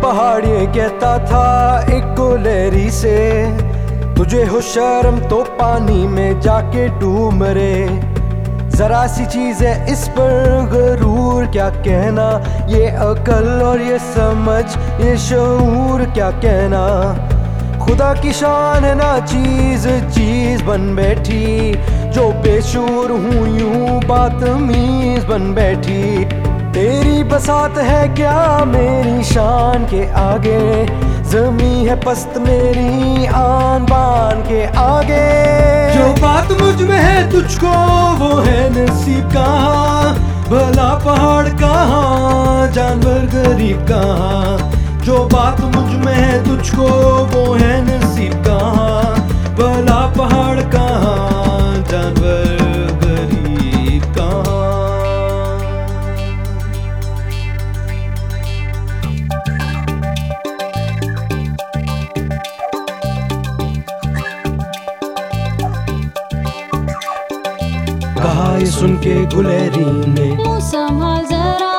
पहाड़ ये कहता था एक गुलेरी से, तुझे हो शर्म तो पानी में जाके डूब रे। जरा सी चीज है इस पर गरूर, क्या कहना ये अकल और ये समझ ये शऊर, क्या कहना खुदा की शान है ना चीज चीज बन बैठी, जो बेशूर हूँ यूं बातमीज बन बैठी। तेरी बसात है क्या मेरी शान के आगे, जमी है पस्त मेरी आन बान के आगे। जो बात मुझ में है तुझको वो है नसीब कहाँ, भला पहाड़ कहाँ जानवर गरीब कहाँ। जो बात मुझ में है तुझको वो है नसीब कहाँ, भला पहाड़ कहाँ जानवर गरीब कहाँ। कहा ये सुन के गुलेरी ने, मुँह संभाल जरा